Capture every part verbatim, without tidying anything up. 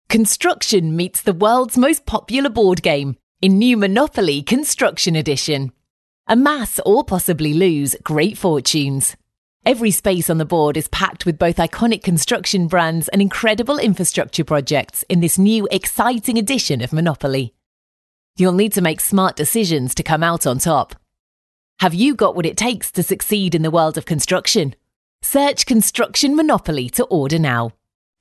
Construction meets the world's most popular board game in new Monopoly Construction Edition. Amass or possibly lose great fortunes. Every space on the board is packed with both iconic construction brands and incredible infrastructure projects in this new exciting edition of Monopoly. You'll need to make smart decisions to come out on top. Have you got what it takes to succeed in the world of construction? Search Construction Monopoly to order now.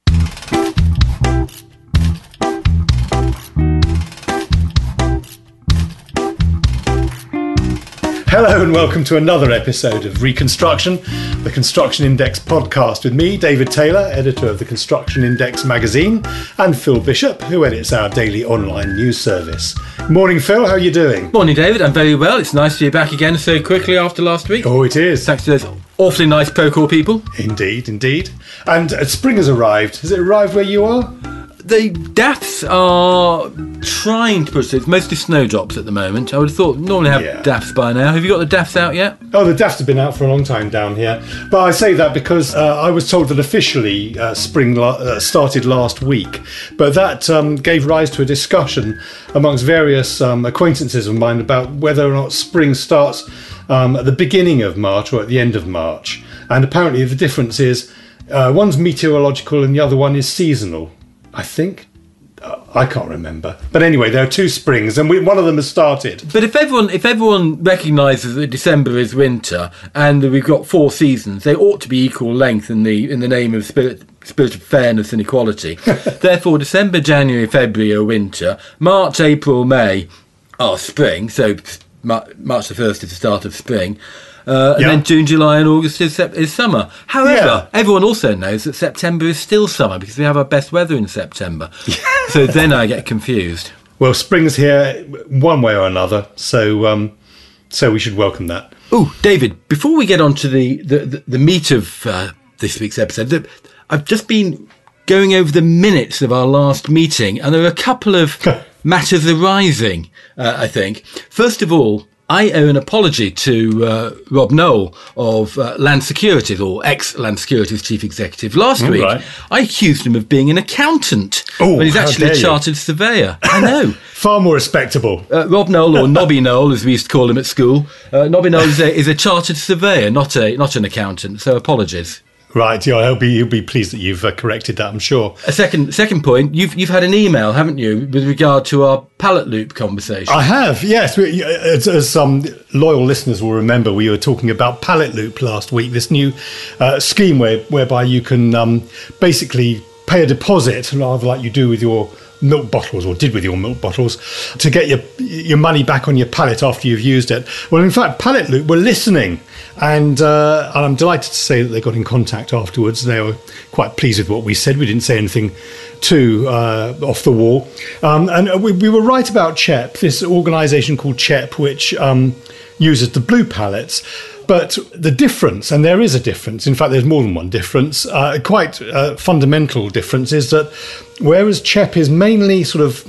Hello and welcome to another episode of Reconstruction, the Construction Index podcast with me, David Taylor, editor of the Construction Index magazine, and Phil Bishop, who edits our daily online news service. Morning, Phil. How are you doing? Morning, David. I'm very well. It's nice to be back again so quickly after last week. Oh, it is. Thanks to those awfully nice Procore people. Indeed, indeed. And uh, spring has arrived. Has it arrived where you are? The D A Fs are trying to push it. It's mostly snowdrops at the moment. I would have thought normally have Yeah. D A Fs by now. Have you got the D A Fs out yet? Oh, the D A Fs have been out for a long time down here. But I say that because uh, I was told that officially uh, spring la- uh, started last week. But that um, gave rise to a discussion amongst various um, acquaintances of mine about whether or not spring starts um, at the beginning of March or at the end of March. And apparently the difference is uh, one's meteorological and the other one is seasonal, I think. Uh, I can't remember. But anyway, there are two springs and we, one of them has started. But if everyone if everyone recognises that December is winter and that we've got four seasons, they ought to be equal length in the in the name of spirit spirit of fairness and equality. Therefore, December, January, February are winter. March, April, May are spring. So Mar- March the first is the start of spring. Uh, and Yeah. then June, July and August is, sep- is summer. However, Yeah. everyone also knows that September is still summer because we have our best weather in September. So then I get confused. Well, spring's here one way or another, so um, so we should welcome that. Oh, David, before we get on to the, the, the, the meat of uh, this week's episode, the, I've just been going over the minutes of our last meeting, and there are a couple of matters arising, uh, I think. First of all, I owe an apology to uh, Rob Noel of uh, Land Securities, or ex-Land Securities chief executive. Last Oh, week, right. I accused him of being an accountant Oh, when he's how actually a dare you. chartered surveyor. I know. Far more respectable. Uh, Rob Noel, or Nobby Noel, as we used to call him at school. Uh, Nobby Noel is a, is a chartered surveyor, not a not an accountant. So apologies. Right, yeah, I'll be, you'll be pleased that you've uh, corrected that, I'm sure. A second second point. You've you've had an email, haven't you, with regard to our pallet loop conversation? I have, yes. We, as, as some loyal listeners will remember, we were talking about Pallet Loop last week, this new uh, scheme where, whereby you can um, basically pay a deposit, rather like you do with your milk bottles, or did with your milk bottles, to get your your money back on your pallet after you've used it. Well, in fact, Pallet Loop were listening, and, uh, and I'm delighted to say that they got in contact afterwards. They were quite pleased with what we said. We didn't say anything too uh, off the wall. Um, and we, we were right about CHEP, this organisation called CHEP, which um, uses the blue pallets. But the difference, and there is a difference, in fact, there's more than one difference, uh, quite uh, fundamental difference, is that whereas CHEP is mainly sort of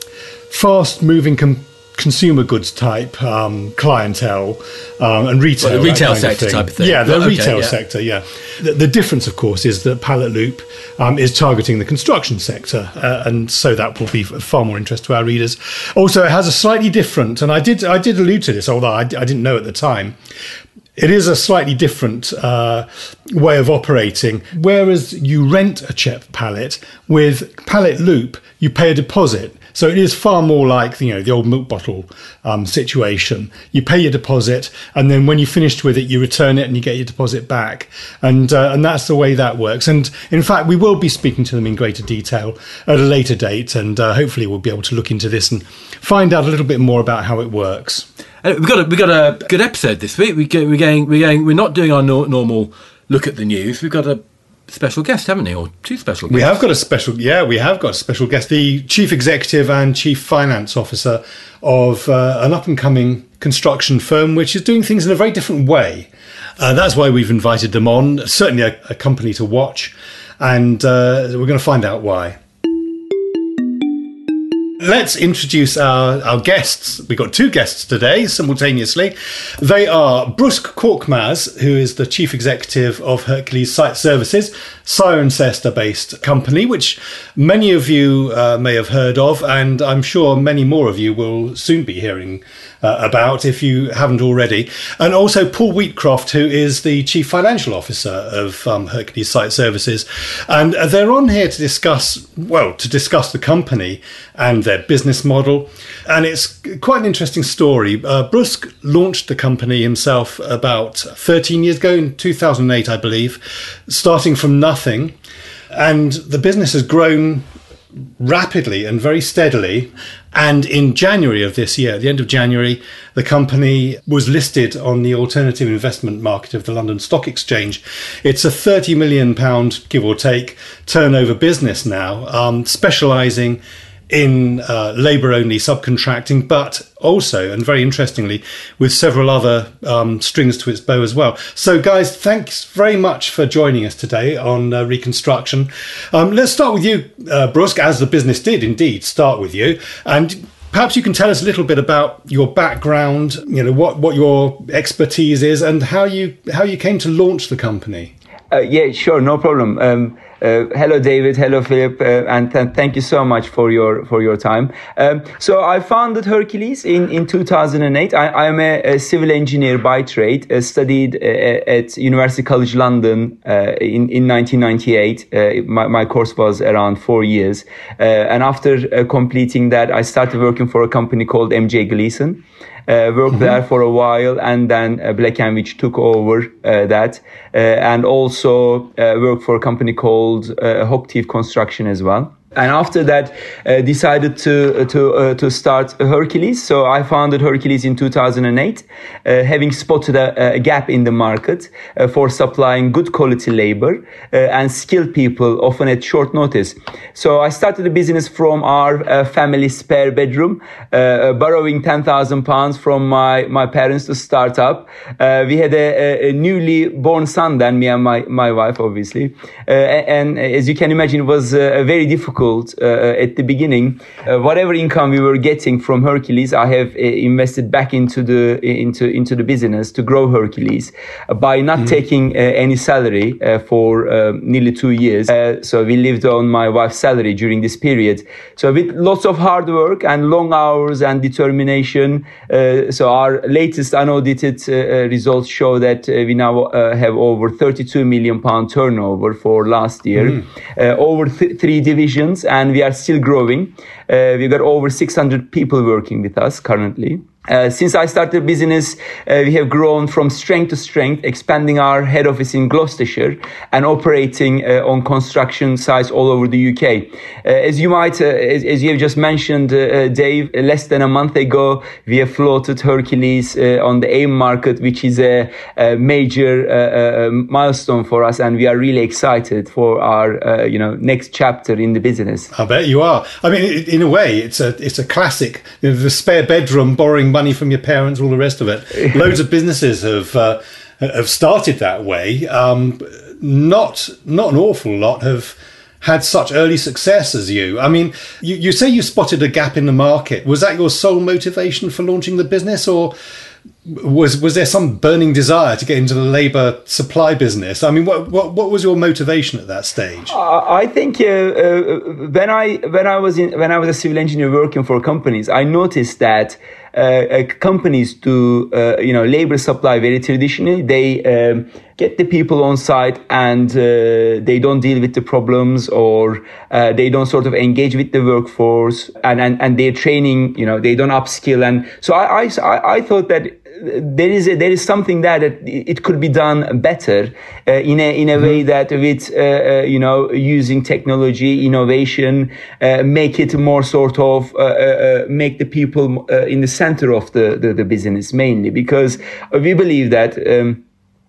fast-moving com- consumer goods type um, clientele um, and retail, Well, the retail that kind sector of thing. type of thing. Yeah, the Well, okay, retail yeah. sector, yeah. The, the difference, of course, is that Pallet Loop um, is targeting the construction sector, uh, and so that will be of far more interest to our readers. Also, it has a slightly different, and I did I did allude to this, although I, I didn't know at the time. It is a slightly different uh, way of operating. Whereas you rent a CHEP pallet, with Pallet Loop, you pay a deposit. So it is far more like, you know, the old milk bottle um, situation. You pay your deposit, and then when you're finished with it, you return it and you get your deposit back. And uh, and that's the way that works. And in fact, we will be speaking to them in greater detail at a later date, and uh, hopefully we'll be able to look into this and find out a little bit more about how it works. Uh, we've got a, we've got a good episode this week. We go, we're going we're going we're not doing our no, normal look at the news. We've got a special guest, haven't we, or two special guests? We have got a special, yeah, we have got a special guest, the Chief Executive and Chief Finance Officer of uh, an up-and-coming construction firm, which is doing things in a very different way. Uh, that's why we've invited them on, certainly a, a company to watch, and uh, we're going to find out why. Let's introduce our, our guests. We've got two guests today simultaneously. They are Brusque Korkmaz, who is the chief executive of Hercules Site Services, Cirencester-based company, which many of you uh, may have heard of, and I'm sure many more of you will soon be hearing uh, about if you haven't already. And also Paul Wheatcroft, who is the chief financial officer of um, Hercules Site Services. And they're on here to discuss, well, to discuss the company and their business model. And it's quite an interesting story. Uh, Brusque launched the company himself about thirteen years ago, in two thousand eight, I believe, starting from nothing. And the business has grown rapidly and very steadily. And in January of this year, at the end of January, the company was listed on the alternative investment market of the London Stock Exchange. It's a thirty million pounds, give or take, turnover business now, um, specialising in uh, labour-only subcontracting, but also, and very interestingly, with several other um, strings to its bow as well. So, guys, thanks very much for joining us today on uh, Reconstruction. Um, let's start with you, uh, Brusque, as the business did indeed start with you. And perhaps you can tell us a little bit about your background, you know, what, what your expertise is and how you how you came to launch the company. Uh, yeah, sure, no problem. Um, uh, hello, David. Hello, Philip. Uh, and th- thank you so much for your for your time. Um, so I founded Hercules in, in two thousand eight. I am a, a civil engineer by trade. Uh, studied uh, at University College London uh, in, in nineteen ninety-eight. Uh, my, my course was around four years. Uh, and after uh, completing that, I started working for a company called M J Gleeson. Uh, worked mm-hmm. there for a while, and then uh, Black and Which took over uh, that, uh, and also uh, worked for a company called uh, Hochtief Construction as well. And after that, uh, decided to to uh, to start Hercules. So I founded Hercules in two thousand eight, uh, having spotted a, a gap in the market uh, for supplying good quality labor uh, and skilled people, often at short notice. So I started the business from our uh, family spare bedroom, uh, borrowing ten thousand pounds from my my parents to start up. Uh, we had a, a newly born son then, me and my my wife, obviously, uh, and as you can imagine, it was uh, very difficult. Uh, at the beginning, uh, whatever income we were getting from Hercules, I have uh, invested back into the into into the business to grow Hercules uh, by not mm-hmm. taking uh, any salary uh, for uh, nearly two years. Uh, so we lived on my wife's salary during this period. So with lots of hard work and long hours and determination. Uh, so our latest unaudited uh, results show that uh, we now uh, have over thirty-two million pound turnover for last year, mm-hmm. uh, over th- three divisions. And we are still growing. Uh, we've got over six hundred people working with us currently. Uh, since I started business, uh, we have grown from strength to strength, expanding our head office in Gloucestershire and operating uh, on construction sites all over the U K. Uh, as you might, uh, as, as you have just mentioned, uh, Dave, less than a month ago, we have floated Hercules uh, on the AIM market, which is a, a major uh, uh, milestone for us, and we are really excited for our, uh, you know, next chapter in the business. I bet you are. I mean, in a way, it's a it's a classic. You know, the spare bedroom, borrowing money from your parents, all the rest of it. Loads of businesses have uh, have started that way. Um, not not an awful lot have had such early success as you. I mean, you, you say you spotted a gap in the market. Was that your sole motivation for launching the business, or was was there some burning desire to get into the labour supply business? I mean, what what, what was your motivation at that stage? Uh, I think uh, uh, when I when I was in when I was a civil engineer working for companies, I noticed that uh, uh, companies do uh, you know labour supply very traditionally. They um, get the people on site and uh, they don't deal with the problems, or uh, they don't sort of engage with the workforce, and and, and their training, you know, they don't upskill. And so I I, I thought that there is a, there is something there that it could be done better uh, in a in a way that with uh, uh, you know using technology, innovation, uh, make it more sort of uh, uh, make the people uh, in the center of the, the the business mainly, because we believe that. Um,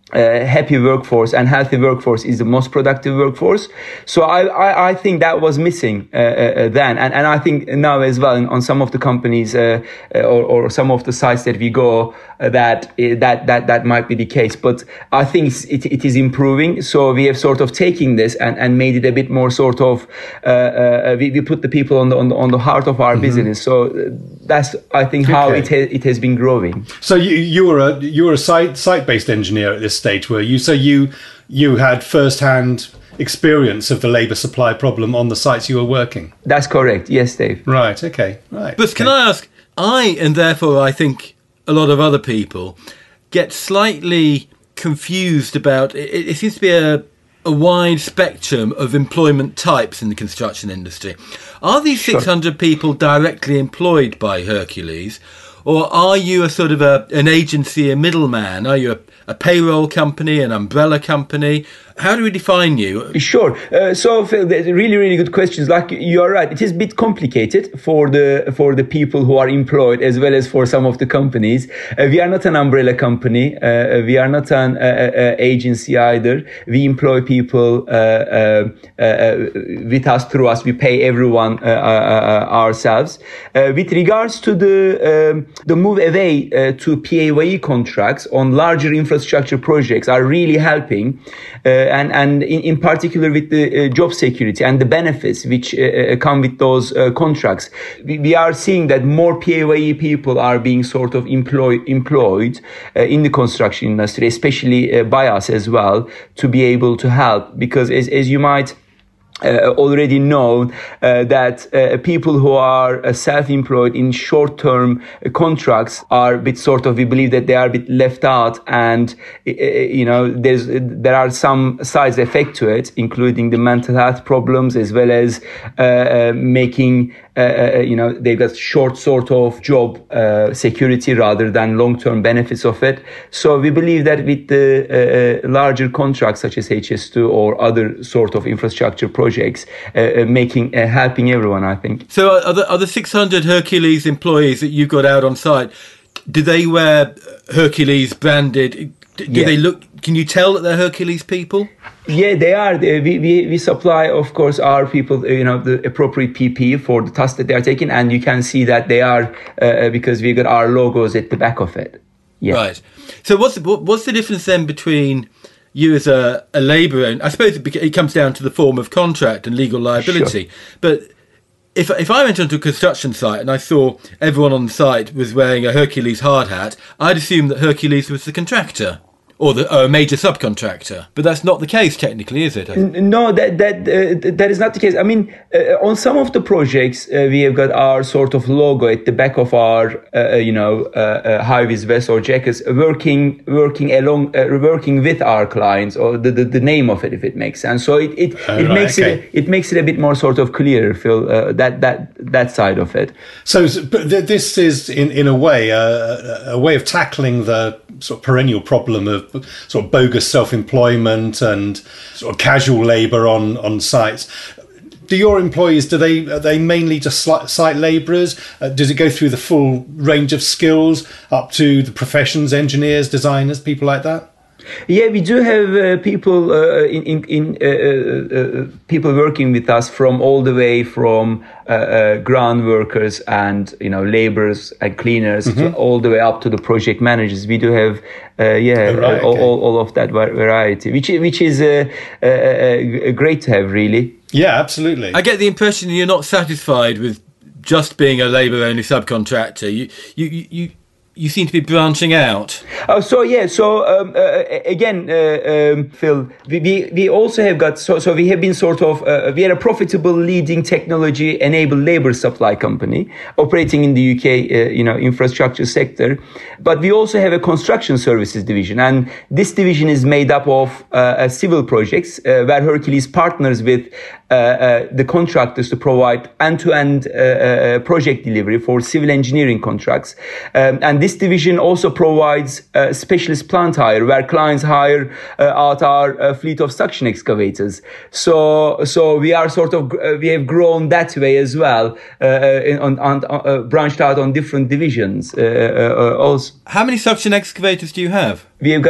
Uh, happy workforce and healthy workforce is the most productive workforce. So I, I, I think that was missing uh, uh, then. And, and I think now as well on some of the companies uh, uh, or, or some of the sites that we go uh, that, uh, that, that, that might be the case. But I think it, it is improving. So we have sort of taken this and, and made it a bit more sort of, uh, uh, we, we put the people on the, on the, on the heart of our mm-hmm. business. So that's, I think, how okay. it, ha- it has been growing. So you, you were a, you were a site, site-based engineer at this stage, were you? So you you had first-hand experience of the labour supply problem on the sites you were working? That's correct. Yes, Dave. Right. Okay. Right. But okay. can I ask, I, and therefore I think a lot of other people, get slightly confused about, it, it seems to be a, a wide spectrum of employment types in the construction industry. Are these six hundred sure. people directly employed by Hercules? Or are you a sort of a, an agency, a middleman? Are you a, a payroll company, an umbrella company? How do we define you? Sure. Uh, so, Phil, really, really good questions. Like you are right, it is a bit complicated for the for the people who are employed as well as for some of the companies. Uh, we are not an umbrella company. Uh, we are not an uh, uh, agency either. We employ people uh, uh, uh, with us, through us. We pay everyone uh, uh, ourselves. Uh, with regards to the um, the move away uh, to P A Y E contracts on larger infrastructure projects are really helping. Uh, and and in, in particular with the uh, job security and the benefits which uh, come with those uh, contracts. We, we are seeing that more P A Y E people are being sort of employ, employed uh, in the construction industry, especially uh, by us as well, to be able to help. Because as, as you might Uh, already know uh, that uh, people who are uh, self-employed in short-term uh, contracts are a bit sort of, we believe that they are a bit left out, and uh, you know there's there are some side effects to it, including the mental health problems as well as uh, uh, making uh, uh, you know they've got short sort of job uh, security rather than long-term benefits of it. So we believe that with the uh, larger contracts such as H S two or other sort of infrastructure projects, projects, uh, making, uh, helping everyone, I think. So are the, are the six hundred Hercules employees that you got out on site, do they wear Hercules branded? Do yeah. they look, can you tell that they're Hercules people? Yeah, they are. We, we, we supply, of course, our people, you know, the appropriate P P E for the task that they are taking. And you can see that they are, uh, because we got our logos at the back of it. Yeah. Right. So what's the, what's the difference then between you as a, a labourer? I suppose it, it comes down to the form of contract and legal liability. Sure. But if if I went onto a construction site and I saw everyone on the site was wearing a Hercules hard hat, I'd assume that Hercules was the contractor. Or, the, or a major subcontractor, but that's not the case technically, is it? No, that that uh, that is not the case. I mean, uh, on some of the projects, uh, we have got our sort of logo at the back of our, uh, you know, uh, uh, high-vis vests or jackets, working working along, uh, working with our clients, or the, the, the name of it, if it makes sense. So it it, oh, it right, makes okay. it it makes it a bit more sort of clear, Phil. Uh, that that that side of it. So, but this is in in a way uh, a way of tackling the sort of perennial problem of sort of bogus self-employment and sort of casual labour on, on sites. Do your employees, do they, are they mainly just site labourers? Uh, does it go through the full range of skills up to the professions, engineers, designers, people like that? Yeah, we do have uh, people uh, in, in, in uh, uh, people working with us from all the way from uh, uh, ground workers and you know laborers and cleaners mm-hmm. to all the way up to the project managers. We do have uh, yeah oh, right, uh, okay. all, all of that variety, which which is uh, uh, uh, great to have, really. Yeah, absolutely. I get the impression you're not satisfied with just being a labour only subcontractor. You you you. You seem to be branching out. Oh, so yeah. So um, uh, again, uh, um, Phil, we, we we also have got so so we have been sort of uh, we are a profitable leading technology enabled labor supply company operating in the U K, uh, you know, infrastructure sector. But we also have a construction services division, and this division is made up of uh, civil projects uh, where Hercules partners with uh, uh, the contractors to provide end-to-end uh, uh, project delivery for civil engineering contracts, um, and this division also provides uh, specialist plant hire, where clients hire uh, out our uh, fleet of suction excavators. So, so we are sort of uh, we have grown that way as well, uh, in, on, on uh, branched out on different divisions. Uh, uh, also, how many suction excavators do you have? We have got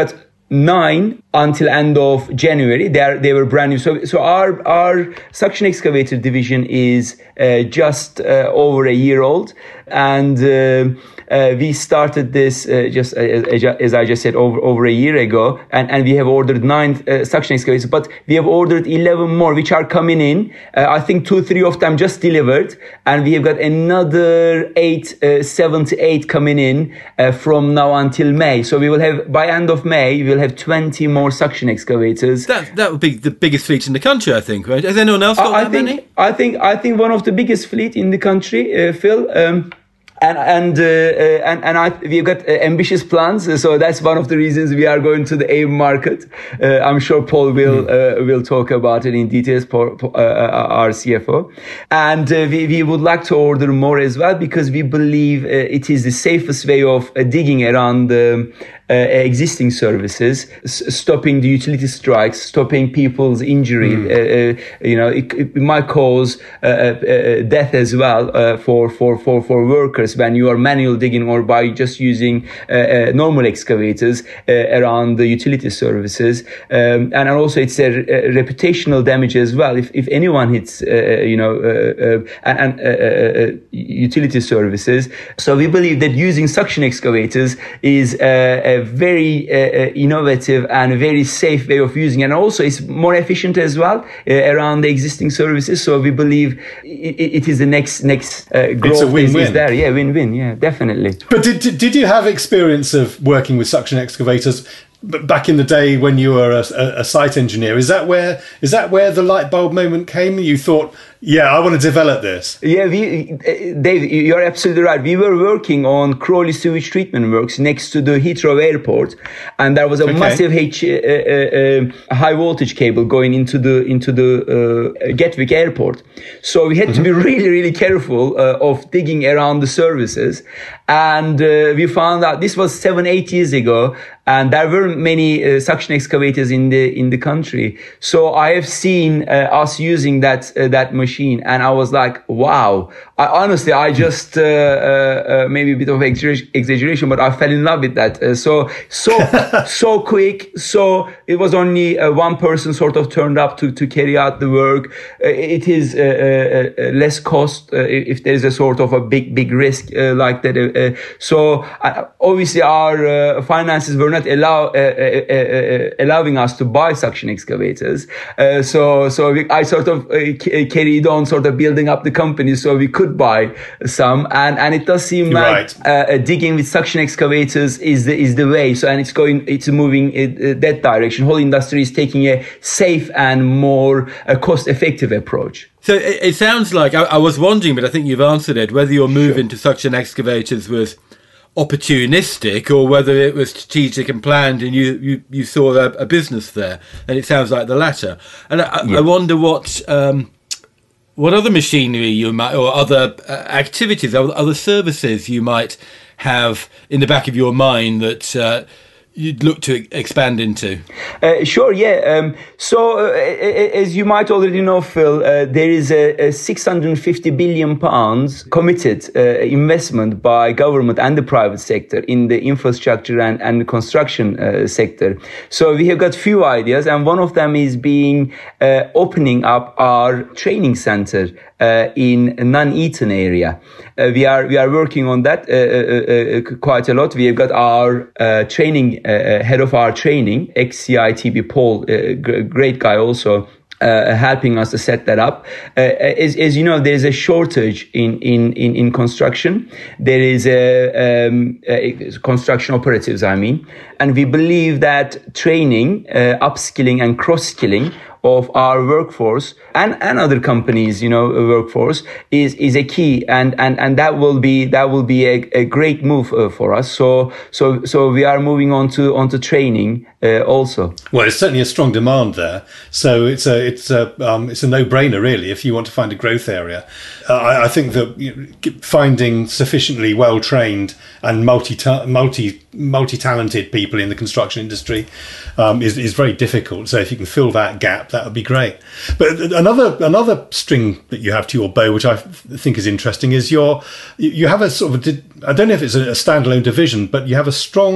nine until end of January. They are, they were brand new. So so our our suction excavator division is uh, just uh, over a year old, and uh, uh, we started this uh, just uh, as, as I just said over over a year ago, and and we have ordered nine uh, suction excavators, but we have ordered eleven more which are coming in. Uh, I think two three of them just delivered, and we have got another eight, uh, seven to eight coming in uh, from now until May. So we will have by end of May we will have twenty more suction excavators. That that would be the biggest fleet in the country, I think, right? Has anyone else got I, that I think, many? I think I think one of the biggest fleet in the country, uh, Phil. Um, And and uh, uh, and and I, we've got uh, ambitious plans, so that's one of the reasons we are going to the A I M market. Uh, I'm sure Paul will mm. uh, will talk about it in details. Paul, uh, our C F O, and uh, we we would like to order more as well because we believe uh, it is the safest way of uh, digging around the uh, existing services, s- stopping the utility strikes, stopping people's injury. Mm. Uh, uh, you know, it, it might cause uh, uh, death as well uh, for for for for workers when you are manual digging or by just using uh, uh, normal excavators uh, around the utility services. Um, and also it's a, a reputational damage as well. If, if anyone hits, uh, you know, uh, uh, and, uh, uh, utility services. So we believe that using suction excavators is uh, a very uh, innovative and a very safe way of using, and also it's more efficient as well uh, around the existing services. So we believe it, it is the next, next uh, growth it's a win-win. is, is there. Yeah. Win-win, yeah, definitely. But did, did did you have experience of working with suction excavators back in the day when you were a, a site engineer? Is that where is that where the light bulb moment came? You thought, yeah, I want to develop this. Yeah, we, Dave, you're absolutely right. We were working on Crawley sewage treatment works next to the Heathrow Airport, and there was a okay. massive H, uh, uh, uh, high voltage cable going into the into the uh, Gatwick Airport. So we had mm-hmm. to be really, really careful uh, of digging around the services, and uh, we found out this was seven, eight years ago. And there weren't many uh, suction excavators in the in the country, so I have seen uh, us using that uh, that machine, and I was like, "Wow!" I, honestly, I just uh, uh, uh, maybe a bit of exaggeration, but I fell in love with that. Uh, so so so quick. So it was only uh, one person sort of turned up to to carry out the work. Uh, it is uh, uh, uh, less cost uh, if there is a sort of a big big risk uh, like that. Uh, so uh, obviously our uh, finances were not not allow, uh, uh, uh, allowing us to buy suction excavators. Uh, so so we, I sort of uh, c- carried on sort of building up the company so we could buy some. And, and it does seem right. like uh, digging with suction excavators is the, is the way. So and it's going, it's moving in that direction. Whole industry is taking a safe and more uh, cost-effective approach. So it, it sounds like, I, I was wondering, but I think you've answered it, whether your move sure. into suction excavators was opportunistic or whether it was strategic and planned and you, you, you saw a, a business there. And it sounds like the latter. And I, yeah. I wonder what um, what other machinery you might, or other uh, activities, or other services you might have in the back of your mind that uh, you'd look to expand into? Uh, sure, yeah. Um, so, uh, as you might already know, Phil, uh, there is a, a six hundred fifty billion pounds committed uh, investment by government and the private sector in the infrastructure and, and the construction uh, sector. So we have got few ideas, and one of them is being uh, opening up our training center uh, in Nuneaton area. Uh, we are we are working on that uh, uh, uh, quite a lot. We have got our uh, training uh, head of our training, ex-C I T B Paul, uh, g- great guy also. Uh, helping us to set that up. Uh, as, as you know, there is a shortage in, in, in, in construction. There is a, um, a construction operatives, I mean, and we believe that training, uh, upskilling and cross-skilling of our workforce and, and other companies, you know, workforce is, is a key, and, and, and that will be, that will be a, a great move uh, for us. So, so, so we are moving on to, on to training, uh, also. Well, it's certainly a strong demand there. So it's a, it's a, um, it's a no-brainer really if you want to find a growth area. Uh, I, I think that you know, finding sufficiently well-trained and multi, multi, multi-talented people in the construction industry um, is, is very difficult. So if you can fill that gap, that would be great. But another another string that you have to your bow, which I think is interesting, is your you have a sort of, I don't know if it's a standalone division, but you have a strong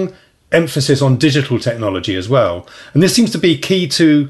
emphasis on digital technology as well. And this seems to be key to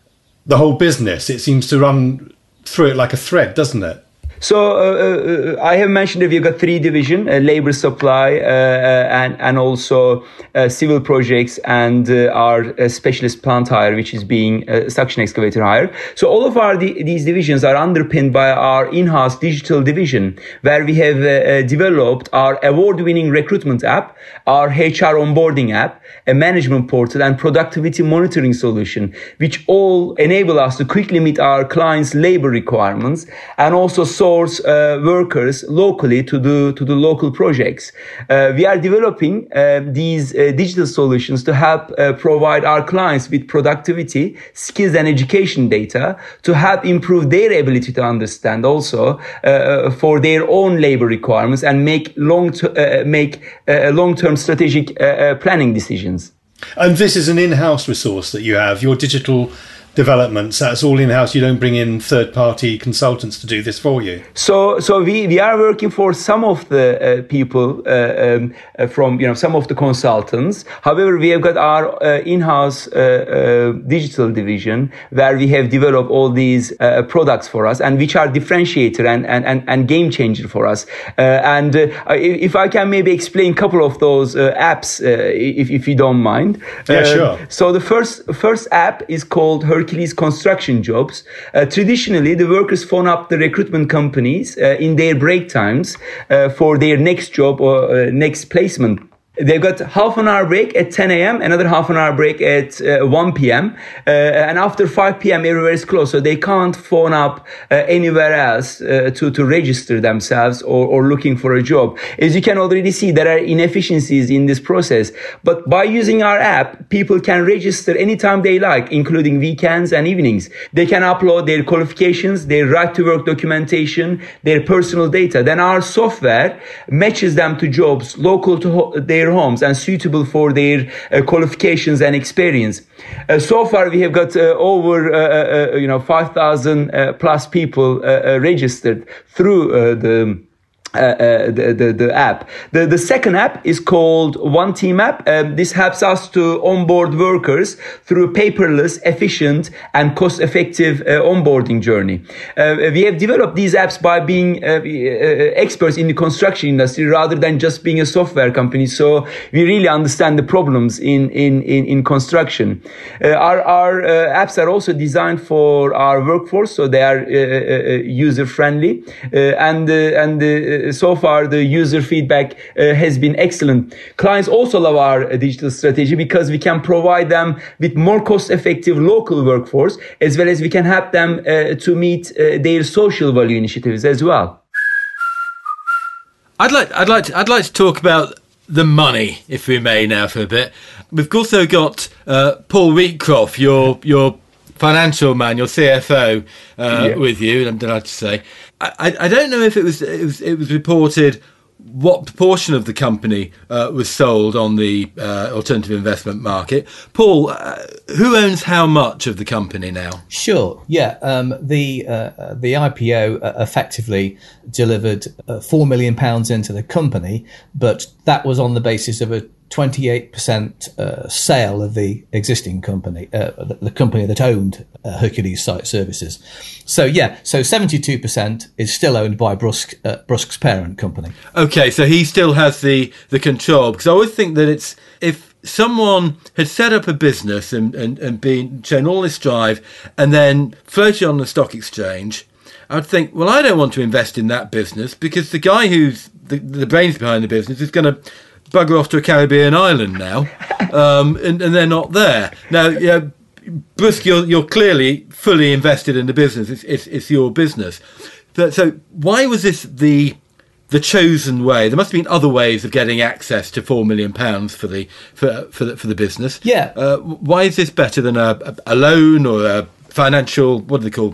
the whole business. It seems to run through it like a thread, doesn't it? So uh, uh, I have mentioned that we've got three divisions, uh, labor supply uh, uh, and, and also uh, civil projects and uh, our uh, specialist plant hire, which is being uh, suction excavator hire. So all of our di- these divisions are underpinned by our in-house digital division, where we have uh, developed our award-winning recruitment app, our H R onboarding app, a management portal and productivity monitoring solution, which all enable us to quickly meet our clients' labor requirements and also source uh, workers locally to do to the local projects. Uh, we are developing uh, these uh, digital solutions to help uh, provide our clients with productivity, skills and education data to help improve their ability to understand also uh, for their own labor requirements and make long uh, make uh, long-term strategic uh, planning decisions. And this is an in-house resource that you have, your digital developments. That's all in-house. You don't bring in third-party consultants to do this for you. So, so we, we are working for some of the uh, people uh, um, uh, from, you know, some of the consultants. However, we have got our uh, in-house uh, uh, digital division where we have developed all these uh, products for us and which are differentiator and, and, and, and game changer for us. Uh, and uh, if I can maybe explain a couple of those uh, apps, uh, if, if you don't mind. Yeah, uh, sure. So the first, first app is called Hercules Construction Jobs. Uh, traditionally, the workers phone up the recruitment companies uh, in their break times uh, for their next job or uh, next placement. They've got half an hour break at ten a.m., another half an hour break at uh, one p.m. Uh, and after five p.m. everywhere is closed. So they can't phone up uh, anywhere else uh, to, to register themselves or, or looking for a job. As you can already see, there are inefficiencies in this process. But by using our app, people can register anytime they like, including weekends and evenings. They can upload their qualifications, their right to work documentation, their personal data. Then our software matches them to jobs local to ho- their homes and suitable for their uh, qualifications and experience. Uh, so far, we have got uh, over uh, uh, you know five thousand uh, plus people uh, uh, registered through uh, the. Uh, uh, the, the the app. The the second app is called One Team app. Um, this helps us to onboard workers through paperless, efficient, and cost-effective uh, onboarding journey. Uh, we have developed these apps by being uh, uh, experts in the construction industry rather than just being a software company. So we really understand the problems in in in, in construction. Uh, our our uh, apps are also designed for our workforce, so they are uh, uh, user friendly uh, and uh, and uh, so far, the user feedback uh, has been excellent. Clients also love our uh, digital strategy because we can provide them with more cost-effective local workforce, as well as we can help them uh, to meet uh, their social value initiatives as well. I'd like, I'd like, to, I'd like to talk about the money, if we may, now for a bit. We've also got uh, Paul Wheatcroft, your your financial man, your C F O, uh, yeah. with you. I'm delighted to say. I, I don't know if it was it was it was reported what proportion of the company uh, was sold on the uh, alternative investment market. Paul, uh, who owns how much of the company now? Sure. Yeah. Um, the uh, the I P O uh, effectively delivered uh, four million pounds into the company, but that was on the basis of a twenty-eight percent uh, sale of the existing company, uh, the, the company that owned uh, Hercules Site Services. So yeah, so seventy-two percent is still owned by Brusque, uh, Brusque's parent company. Okay, so he still has the, the control, because I always think that it's, if someone had set up a business and, and, and been shown all this drive and then floated on the stock exchange, I'd think, well, I don't want to invest in that business because the guy who's the, the brains behind the business is going to bugger off to a Caribbean island now, um, and, and they're not there. Now, yeah, Brusque, you're, you're clearly fully invested in the business. It's, it's, it's your business. So, so why was this the the chosen way? There must have been other ways of getting access to four million pounds for the for for the, for the business. Yeah. Uh, why is this better than a, a loan or a financial, what do they call,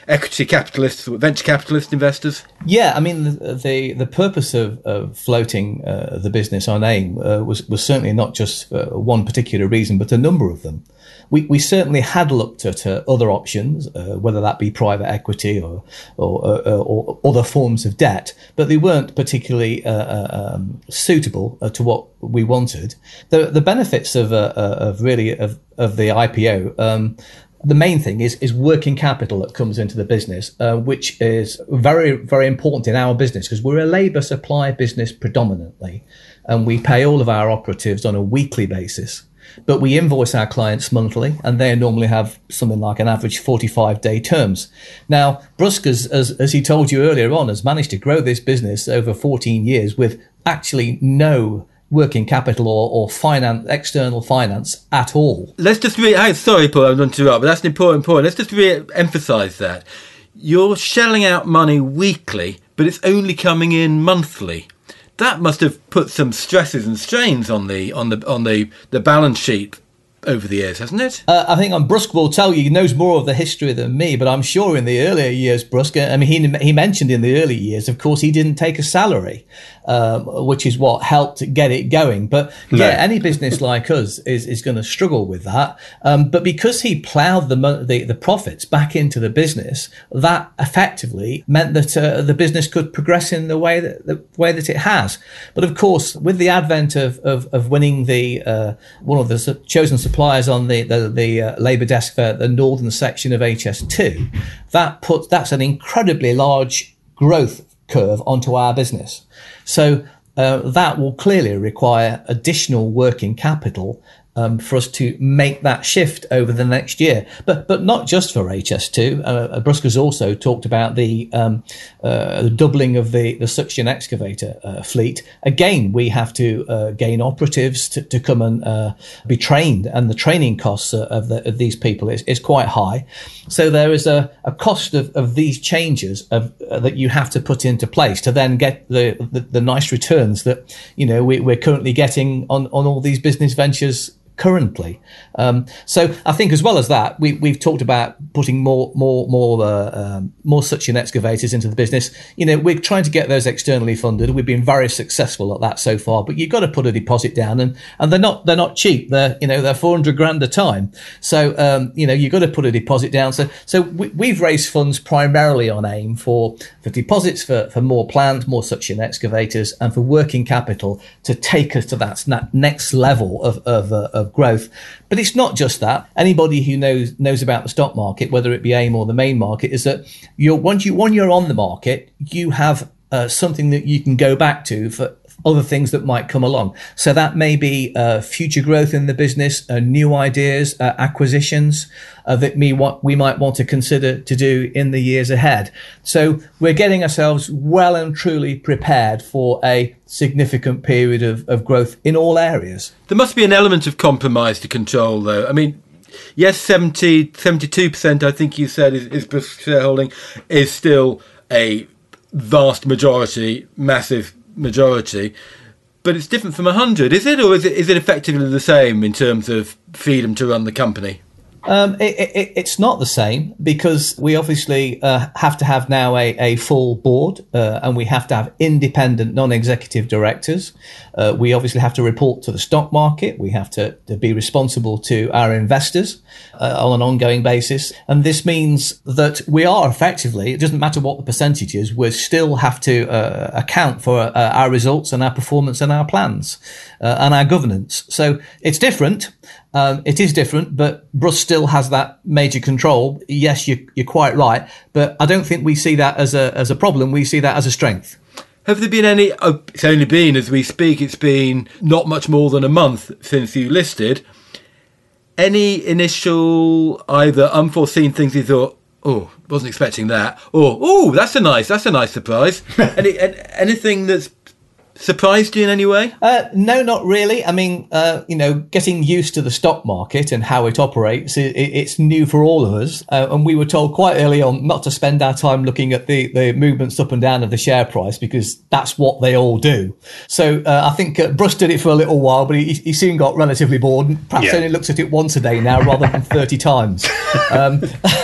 equity capitalists, venture capitalist investors? Yeah, I mean, the the, the purpose of, of floating uh, the business on AIM uh, was, was certainly not just uh, one particular reason, but a number of them. We, we certainly had looked at uh, other options, uh, whether that be private equity or or, uh, or other forms of debt, but they weren't particularly uh, um, suitable uh, to what we wanted. The the benefits of uh, of really of of the I P O. Um, The main thing is is working capital that comes into the business, uh, which is very, very important in our business because we're a labour supply business predominantly, and we pay all of our operatives on a weekly basis. But we invoice our clients monthly, and they normally have something like an average forty-five day terms. Now, Brusque, as, as, as he told you earlier on, has managed to grow this business over fourteen years with actually no working capital or, or finance, external finance at all. Let's just re- hey, sorry, Paul, I'm going to interrupt, but that's an important point. Let's just re-emphasise that. You're shelling out money weekly, but it's only coming in monthly. That must have put some stresses and strains on the on the on the, the balance sheet over the years, hasn't it? Uh, I think um, Brusque will tell you, he knows more of the history than me, but I'm sure in the earlier years, Brusque, I mean, he, he mentioned in the early years, of course, he didn't take a salary, um, which is what helped get it going. But no. yeah, any business like us is, is going to struggle with that. Um, but because he ploughed the, the the profits back into the business, that effectively meant that uh, the business could progress in the way that the way that it has. But of course, with the advent of of, of winning the uh, one of the chosen suppliers on the the, the uh, labour desk for the northern section of H S two, that puts that's an incredibly large growth curve onto our business. So uh, that will clearly require additional working capital um, for us to make that shift over the next year. But but not just for H S two. Uh, Brusque has also talked about the, um, uh, the doubling of the, the suction excavator uh, fleet. Again, we have to uh, gain operatives to, to come and uh, be trained, and the training costs of, the, of these people is, is quite high. So there is a, a cost of, of these changes of, uh, that you have to put into place to then get the, the, the nice returns that, you know, we, we're currently getting on, on all these business ventures currently. Um, so I think as well as that, we, we've talked about putting more, more, more, uh, um, more suction excavators into the business. You know, we're trying to get those externally funded. We've been very successful at that so far, but you've got to put a deposit down, and, and they're not, they're not cheap. They're, you know, they're four hundred grand a time. So, um, you know, you've got to put a deposit down. So, so we, we've raised funds primarily on AIM for, for deposits for, for more plant, more suction excavators, and for working capital to take us to that next level of, of, uh, of growth. But it's not just that. Anybody who knows knows about the stock market, whether it be AIM or the main market, is that you're once you when you're on the market, you have uh, something that you can go back to for other things that might come along. So that may be uh, future growth in the business, uh, new ideas, uh, acquisitions uh, that me what we might want to consider to do in the years ahead. So we're getting ourselves well and truly prepared for a significant period of, of growth in all areas. There must be an element of compromise to control, though. I mean, yes, seventy, seventy-two percent, I think you said, is, is Brusque shareholding, is still a vast majority, massive majority, but it's different from one hundred, is it? Or is it is it effectively the same in terms of freedom to run the company? Um, it, it, it's not the same, because we obviously uh, have to have now a, a full board, uh, and we have to have independent non-executive directors. Uh, we obviously have to report to the stock market. We have to, to be responsible to our investors uh, on an ongoing basis. And this means that we are effectively, it doesn't matter what the percentage is, we still have to uh, account for uh, our results and our performance and our plans uh, and our governance. So it's different. Um, it is different, but Brusque still has that major control. Yes, you, you're quite right, but I don't think we see that as a as a problem. We see that as a strength. Have there been any? Oh, it's only been, as we speak, it's been not much more than a month since you listed. Any initial either unforeseen things you thought, oh, wasn't expecting that, or oh, that's a nice, that's a nice surprise. Any anything that's surprised you in any way? Uh, no, not really. I mean, uh, you know, getting used to the stock market and how it operates, it, it's new for all of us. Uh, and we were told quite early on not to spend our time looking at the, the movements up and down of the share price, because that's what they all do. So uh, I think uh, Bruce did it for a little while, but he, he soon got relatively bored and perhaps yeah. only looks at it once a day now rather than thirty times. Um,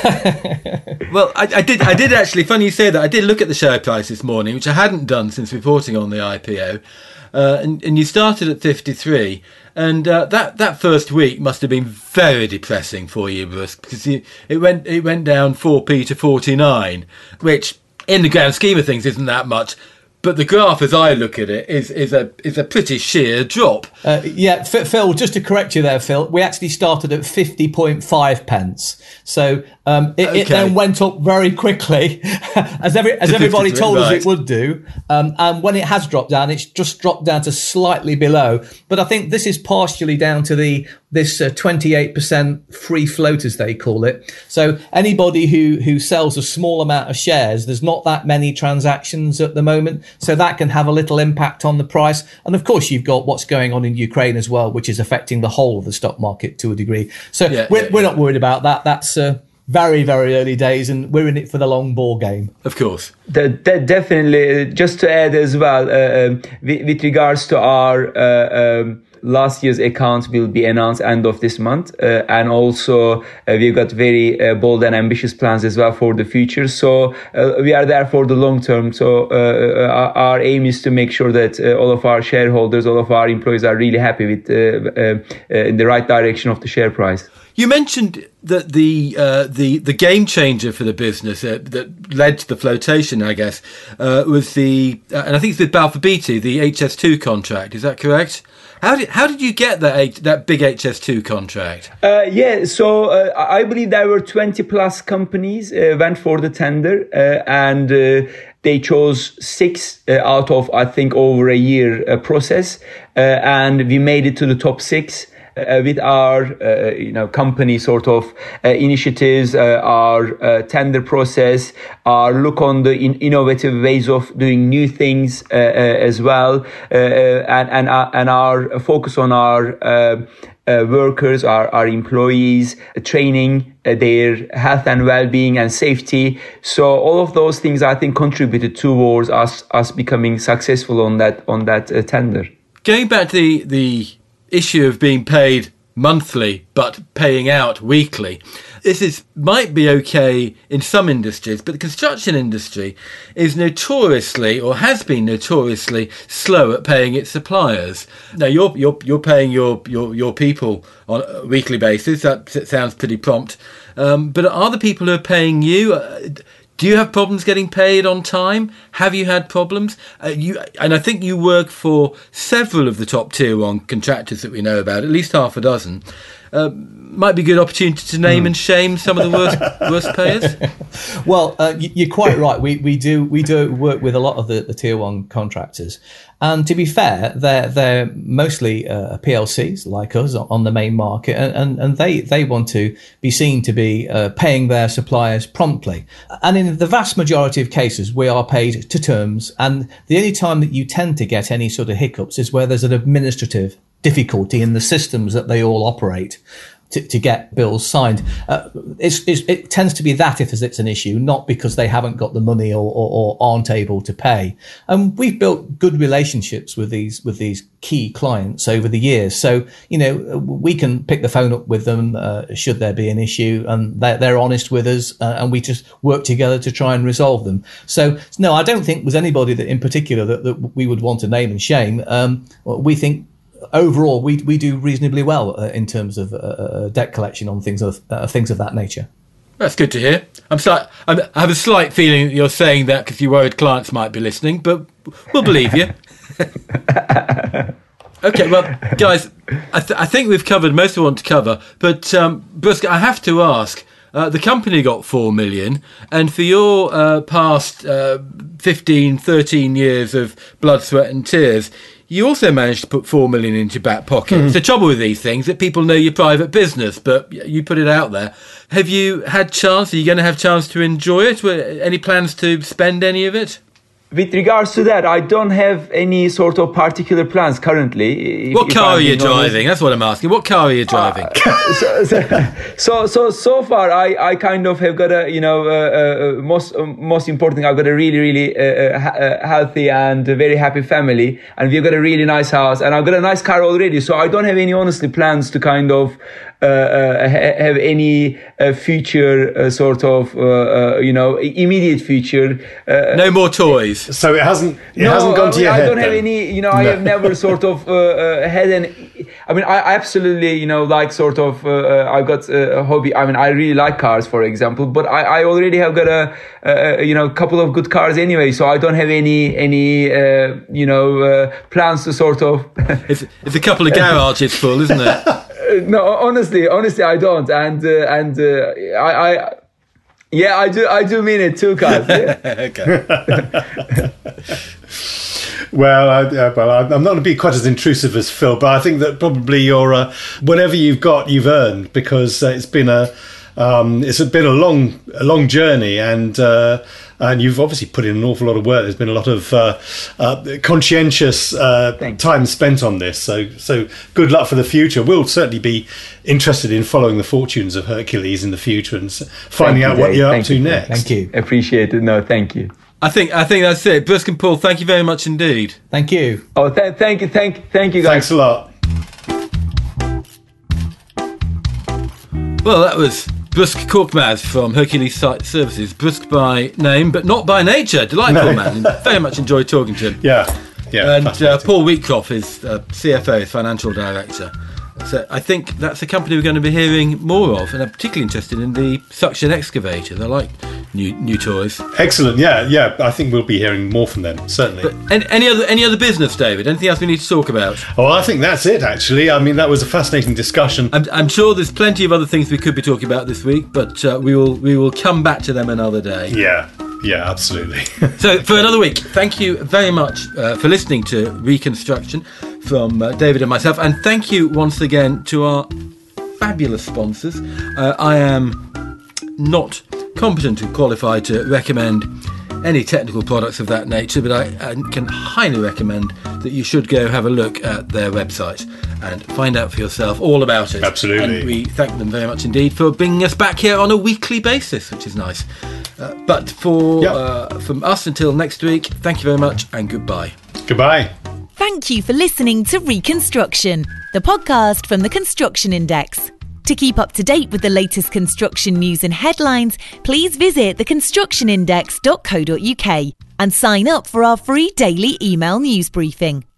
well, I, I did I did actually, funny you say that, I did look at the share price this morning, which I hadn't done since reporting on the I P O. Uh, and, and you started at fifty-three, and uh, that that first week must have been very depressing for you, Bruce, because you, it went it went down four p to forty-nine, which in the grand scheme of things isn't that much. But the graph, as I look at it, is is a is a pretty sheer drop. Uh, yeah, Phil, just to correct you there, Phil, we actually started at fifty point five pence. So um, it, okay. it then went up very quickly, as every as everybody told right. us it would do. Um, and when it has dropped down, it's just dropped down to slightly below. But I think this is partially down to the this uh, twenty-eight percent free float, as they call it. So anybody who who sells a small amount of shares, there's not that many transactions at the moment. So that can have a little impact on the price. And of course, you've got what's going on in Ukraine as well, which is affecting the whole of the stock market to a degree. So yeah, we're, yeah, we're yeah. not worried about that. That's uh, very, very early days, and we're in it for the long ball game. Of course. The, the, definitely. Just to add as well, uh, um, with, with regards to our uh, um, last year's accounts will be announced end of this month. Uh, and also uh, we've got very uh, bold and ambitious plans as well for the future. So uh, we are there for the long term. So uh, our, our aim is to make sure that uh, all of our shareholders, all of our employees are really happy with uh, uh, uh, in the right direction of the share price. You mentioned that the uh, the the game changer for the business uh, that led to the flotation, I guess, uh, was the uh, and I think it's with Balfour Beatty, the H S two contract. Is that correct? How did how did you get that that big H S two contract? Uh, yeah, so uh, I believe there were twenty plus companies uh, went for the tender, uh, and uh, they chose six uh, out of I think over a year uh, process, uh, and we made it to the top six. Uh, with our, uh, you know, company sort of uh, initiatives, uh, our uh, tender process, our look on the in- innovative ways of doing new things uh, uh, as well, uh, and and our, and our focus on our uh, uh, workers, our our employees, uh, training, uh, their health and well-being and safety. So all of those things, I think, contributed towards us us becoming successful on that on that uh, tender. Going back to the the. issue of being paid monthly but paying out weekly. This is might be okay in some industries, but the construction industry is notoriously, or has been notoriously, slow at paying its suppliers. Now you're you're you're paying your your your people on a weekly basis. That sounds pretty prompt. Um, but are the people who are paying you? Uh, Do you have problems getting paid on time? Have you had problems? Uh, you and I think you work for several of the top tier one contractors that we know about, at least half a dozen. Uh, might be a good opportunity to name mm. and shame some of the worst worst payers. Well, uh, you're quite right. We we do we do work with a lot of the, the tier one contractors, and to be fair, they're they're mostly uh, P L Cs like us on the main market, and, and, and they they want to be seen to be uh, paying their suppliers promptly. And in the vast majority of cases, we are paid to terms. And the only time that you tend to get any sort of hiccups is where there's an administrative difficulty in the systems that they all operate to, to get bills signed. Uh, it's, it's, it tends to be that if it's an issue, not because they haven't got the money or, or, or aren't able to pay. And we've built good relationships with these with these key clients over the years. So, you know, we can pick the phone up with them uh, should there be an issue, and they're, they're honest with us, uh, and we just work together to try and resolve them. So, no, I don't think there's anybody that in particular that, that we would want to name and shame. Um, we think overall, we we do reasonably well uh, in terms of uh, debt collection on things of uh, things of that nature. That's good to hear. I'm sorry, I'm, I have a slight feeling that you're saying that because you're worried clients might be listening, but we'll believe you. Okay, well, guys, I, th- I think we've covered most we want to cover, but um, Bruce, I have to ask. Uh, the company got four million, and for your uh, past uh, fifteen, thirteen years of blood, sweat, and tears, you also managed to put four million into your back pocket. Mm. It's the trouble with these things that people know your private business, but you put it out there. Have you had chance? Are you going to have chance to enjoy it? Any plans to spend any of it? with regards to that, I don't have any sort of particular plans currently. If, what if car I'm are you being honest. driving? That's what I'm asking. What car are you driving? Uh, so, so, so, so far, I, I kind of have got a, you know, uh, uh, most, uh, most important thing, I've got a really, really uh, uh, healthy and very happy family, and we've got a really nice house, and I've got a nice car already. So I don't have any, honestly, plans to kind of uh, uh, ha- have any uh, future uh, sort of, uh, uh, you know, immediate future. Uh, no more toys. So it hasn't. It no, hasn't gone I to mean, your I head. don't have then? any. You know, I No. have never sort of uh, uh, had an. I mean, I, I absolutely, you know, like sort of. Uh, uh, I've got a hobby. I mean, I really like cars, for example. But I, I already have got a, uh, you know, couple of good cars anyway. So I don't have any, any, uh, you know, uh, plans to sort of. It's, it's a couple of garages full, isn't it? No, honestly, honestly, I don't. And uh, and uh, I, I, yeah, I do. I do mean it too, guys. Yeah. Okay. Well, I, uh, well, I'm not going to be quite as intrusive as Phil, but I think that probably your uh, whatever you've got, you've earned, because uh, it's been a um, it's been a long a long journey, and uh, and you've obviously put in an awful lot of work. There's been a lot of uh, uh, conscientious uh, time spent on this. So so good luck for the future. We'll certainly be interested in following the fortunes of Hercules in the future and finding Thank out you, what Dave. you're Thank up to you. next. Thank you. Appreciate it. No, thank you. I think I think that's it. Brusque and Paul, thank you very much indeed. Thank you. Oh, th- thank you, thank, thank you, guys. Thanks a lot. Well, that was Brusque Korkmaz from Hercules Site Services. Brusque by name, but not by nature. Delightful No. man. Very much enjoyed talking to him. Yeah, yeah. And uh, fascinating. Paul Wheatcroft is uh, C F O, Financial Director. So I think that's a company we're going to be hearing more of, and I'm particularly interested in the suction excavators. I like new new toys. Excellent. Yeah, yeah. I think we'll be hearing more from them, certainly. But any, any other any other business, David? Anything else we need to talk about? Oh, I think that's it, actually. I mean, that was a fascinating discussion. I'm, I'm sure there's plenty of other things we could be talking about this week, but uh, we will we will come back to them another day. Yeah, yeah, absolutely. So for another week, thank you very much uh, for listening to Reconstruction from uh, David and myself, and thank you once again to our fabulous sponsors. Uh, I am not competent and qualified to recommend any technical products of that nature, but I, I can highly recommend that you should go have a look at their website and find out for yourself all about it. Absolutely. And we thank them very much indeed for bringing us back here on a weekly basis, which is nice. Uh, but for Yep. uh, from us until next week, thank you very much and goodbye. Goodbye. Thank you for listening to Reconstruction, the podcast from the Construction Index. To keep up to date with the latest construction news and headlines, please visit the construction index dot co dot uk and sign up for our free daily email news briefing.